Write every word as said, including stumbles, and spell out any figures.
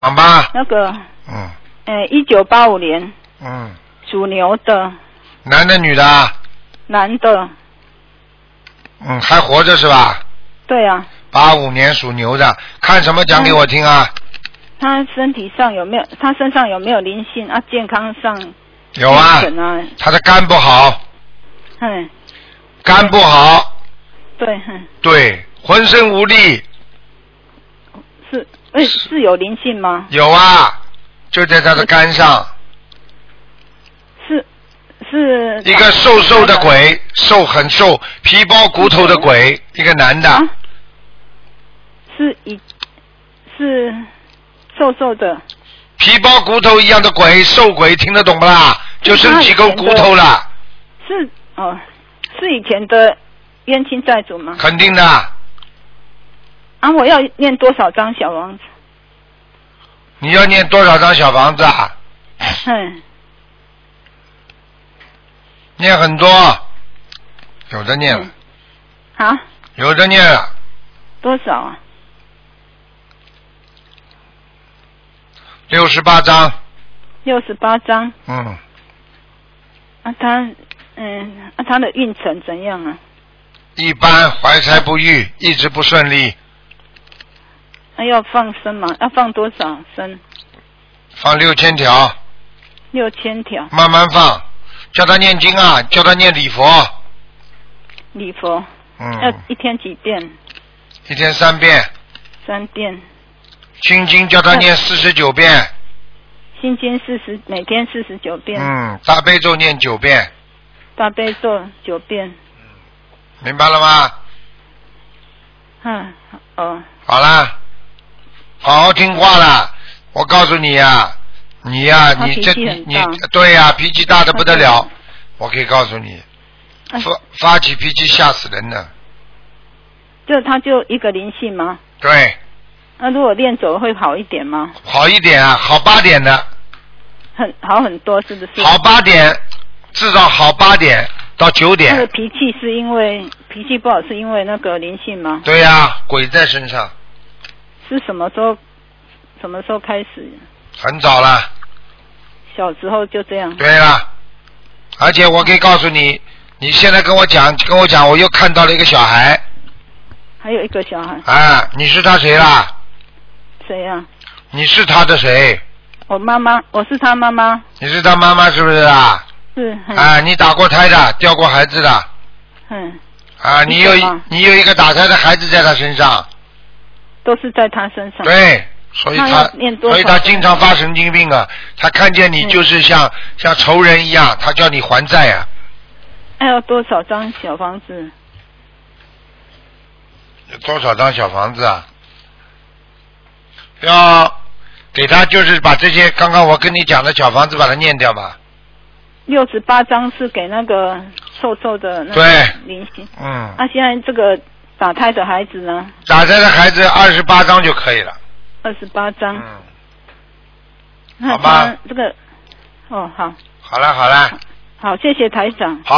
讲吧。 那个， 嗯。 呃，一九八五年。 嗯。 属牛的。 男的女的啊？ 男的。 嗯，还活着是吧？ 对啊。 八五年属牛的，看什么讲给我听啊？ 嗯、他身体上有没有？他身上有没有灵性啊？健康上？ 有啊。他的肝不好。 嗯。 肝不好。 对。嗯。 对，浑身无力。 是，哎，是有灵性吗？ 有啊，就在他的肝上。 是是。 一个瘦瘦的鬼，瘦很瘦，皮包骨头的鬼，一个男的。 啊、是一，是瘦瘦的。 皮包骨头一样的鬼，瘦鬼，听得懂不啦？就剩几根骨头了。 是哦，是以前的冤亲债主吗？ 肯定的。 啊，我要念多少张小房子？ 你要念多少张小房子啊？ 嗯。 念很多，有的念了。 嗯、啊？ 有的念了。 多少啊？ 六十八张。 六十八张。 嗯。 啊，他嗯，啊，他的运程怎样啊？ 一般，怀才不遇，一直不顺利。 那、啊、要放生吗？要放多少生？ 放六千条。 六千条。 慢慢放，叫他念经啊，叫他念礼佛。 礼佛。 嗯。 要一天几遍？ 一天三遍。 三遍。 心经叫他念四十九遍。 心经四十，每天四十九遍。 嗯，大悲咒念九遍。 大悲咒九遍。 明白了吗？ 嗯，哦。 好啦，好好听话啦！我告诉你呀、啊，你呀、啊，你这你你对呀、啊，脾气大的不得了。我可以告诉你，发发起脾气吓死人的。 就他就一个灵性吗？ 对。 那如果练走会好一点吗？ 好一点啊，好八点的。 很好很多，是不是？ 好八点，至少好八点到九点。 那个脾气是因为脾气不好，是因为那个灵性吗？ 对呀、啊，鬼在身上。 是什么时候？什么时候开始？ 很早了。 小时候就这样。 对了，而且我可以告诉你，你现在跟我讲，跟我讲，我又看到了一个小孩。 还有一个小孩。 啊，你是他谁啦？ 谁呀、啊？ 你是他的谁？ 我妈妈，我是他妈妈。 你是他妈妈是不是啊？ 是。 啊，你打过胎的，掉过孩子的。 嗯。 啊，你有你有一个打胎的孩子在他身上。 都是在他身上。 对，所以他所以他经常发神经病啊！他看见你就是像、嗯、像仇人一样，他叫你还债啊。 还有多少张小房子？ 有多少张小房子啊？要给他就是把这些刚刚我跟你讲的小房子把它念掉吧。 六十八张是给那个瘦瘦的那个灵性。 嗯。 那、啊、现在这个打胎的孩子呢？ 打胎的孩子二十八张就可以了。 二十八张。 嗯。好吧。 这个，哦好。 好了好了。 好，谢谢台长。 好。